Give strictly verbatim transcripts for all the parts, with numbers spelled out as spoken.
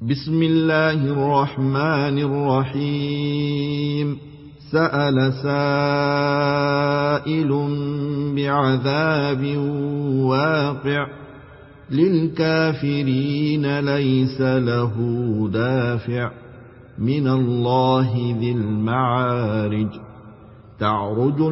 بسم الله الرحمن الرحيم. سأل سائل بعذاب واقع للكافرين ليس له دافع من الله ذي المعارج. تعرج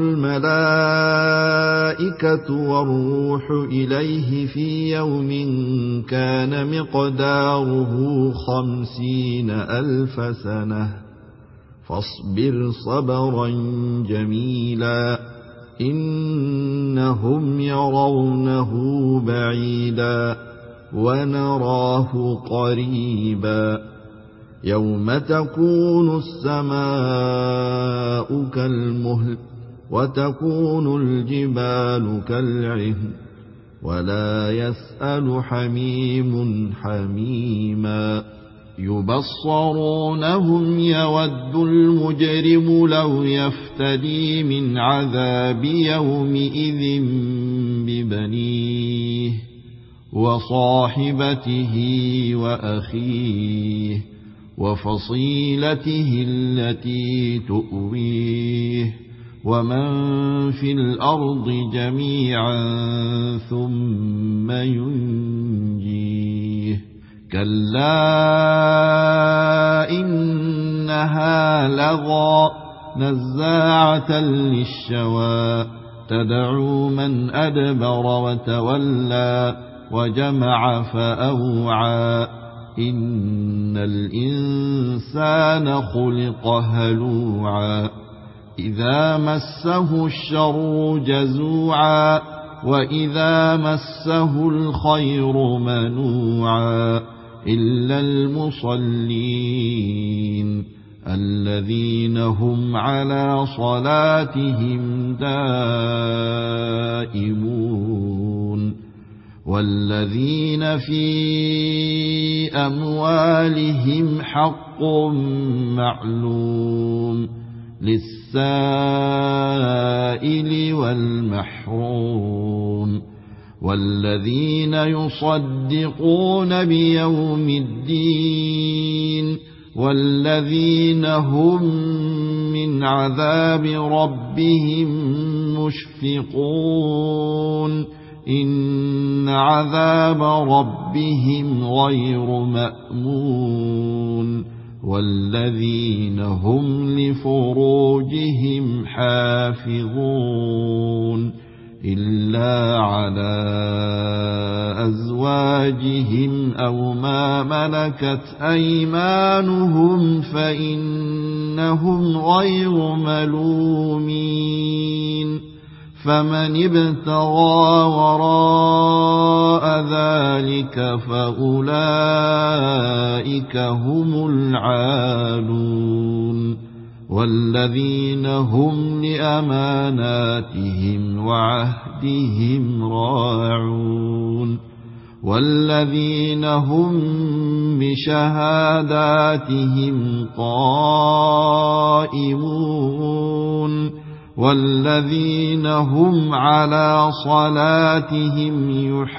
الملائكة والروح إليه في يوم كان مقداره خمسين ألف سنة فاصبر صبرا جميلا إنهم يرونه بعيدا ونراه قريبا. يوم تكون السماء كالمهل وتكون الجبال كالعهن ولا يسأل حميم حميما. يبصرونهم يود المجرم لو يفتدي من عذاب يومئذ ببنيه وصاحبته وأخيه وفصيلته التي تؤويه ومن في الأرض جميعا ثم ينجيه. كلا إنها لظى نزاعة للشوى تدعو من أدبر وتولى وجمع فأوعى. إن الإنسان خلق هلوعا إذا مسه الشر جزوعا وإذا مسه الخير منوعا إلا المصلين الذين هم على صلاتهم دائمون والذين في أموالهم حق معلوم للسائل والمحروم والذين يصدقون بيوم الدين والذين هم من عذاب ربهم مشفقون إن عذاب ربهم غير مأمون والذين هم لفروجهم حافظون إلا على أزواجهم أو ما ملكت أيمانهم فإنهم غير ملومين. فمن ابتغى وراء ذلك فأولئك هم العادون والذين هم لأماناتهم وعهدهم راعون والذين هم بشهاداتهم قائمون والذين هم على صلاتهم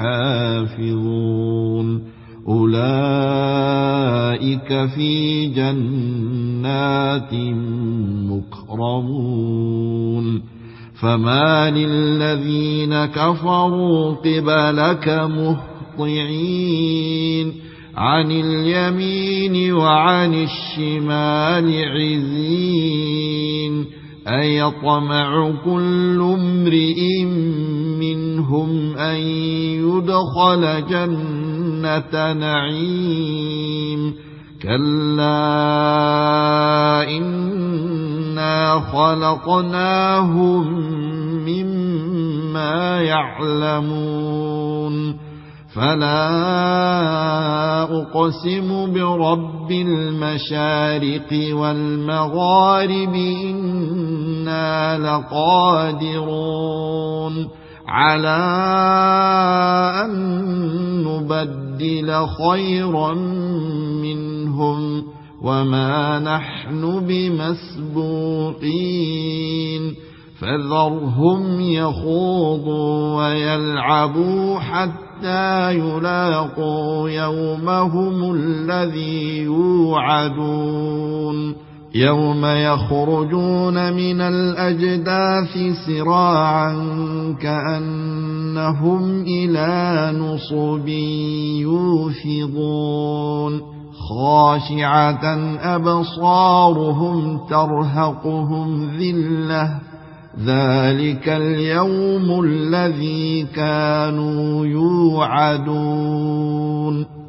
يحافظون أولئك في جنات مكرمون. فما للذين كفروا قبلك مهطعين عن اليمين وعن الشمال عزين أيطمع كل امرئ منهم أن يدخل جنة نعيم كلا إنا خلقناهم مما يعلمون. فلا أقسم برب المشارق والمغارب إنا لقادرون على أن نبدل خيرا منهم وما نحن بمسبوقين. فذرهم يخوضوا ويلعبوا حتى حتى يلاقوا يومهم الذي يوعدون يوم يخرجون من الأجداث سراعا كأنهم إلى نصب يوفضون خاشعة أبصارهم ترهقهم ذلة ذلك اليوم الذي كانوا يوعدون